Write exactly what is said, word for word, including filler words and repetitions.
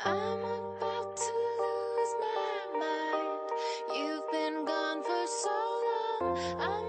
I'm about to lose my mind. You've been gone for so long. I'm